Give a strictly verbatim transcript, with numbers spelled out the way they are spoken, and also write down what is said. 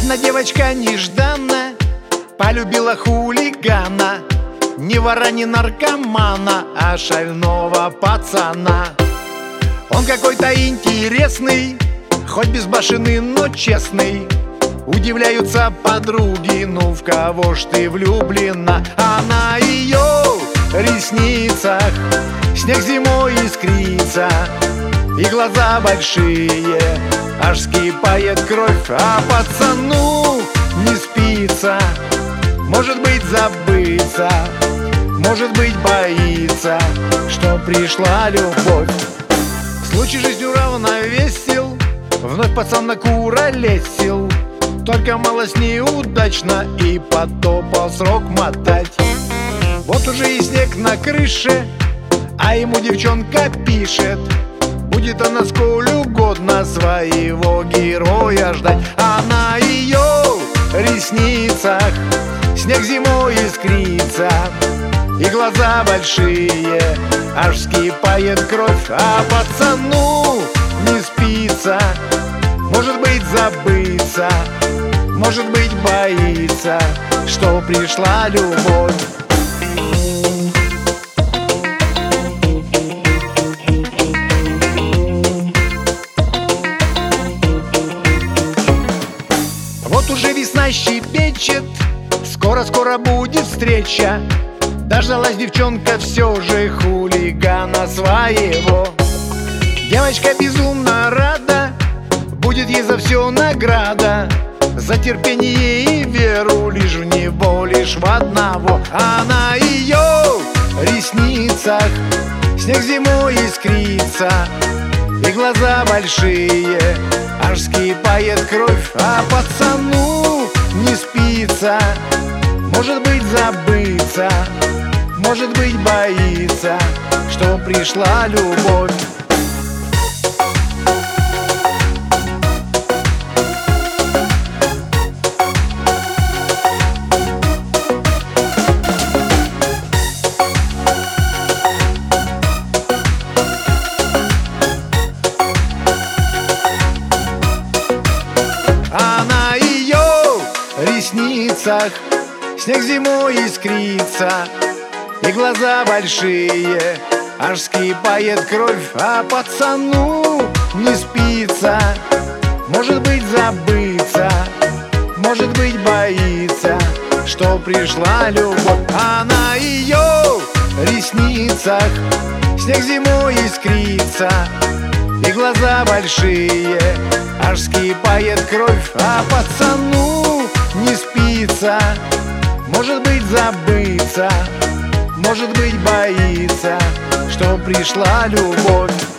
Одна девочка нежданно полюбила хулигана, не вора, не наркомана, а шального пацана. Он какой-то интересный, хоть безбашенный, но честный. Удивляются подруги: ну в кого ж ты влюблена? А на ее ресницах снег зимой искрится, и глаза большие, аж скипает кровь. А пацану не спится, может быть, забыться, может быть, боится, что пришла любовь. Случай жизнью равновесил, вновь пацан накуролесил, только малость неудачно, и потопал срок мотать. Вот уже и снег на крыше, а ему девчонка пишет: будет она сколь угодно своего героя ждать. А на ее ресницах снег зимой искрится, и глаза большие, аж вскипает кровь. А пацану не спится, может быть, забыться, может быть, боится, что пришла любовь. Вот уже весна щебечет, скоро-скоро будет встреча. Дождалась девчонка все же хулигана своего. Девочка безумно рада, будет ей за все награда, за терпение и веру, лишь в него, лишь в одного. А на ее ресницах снег зимой искрится, и глаза большие, аж скипает кровь. А пацану не спится, может быть, забыться, может быть, боится, что пришла любовь. А на ее ресницах снег зимой искрится, и глаза большие, аж скипает кровь. А пацану не спится, может быть, забыться, может быть, боится, что пришла любовь. А на ее ресницах снег зимой искрится, и глаза большие, аж скипает кровь. А пацану не спится, может быть, забыться, может быть, боится, что пришла любовь.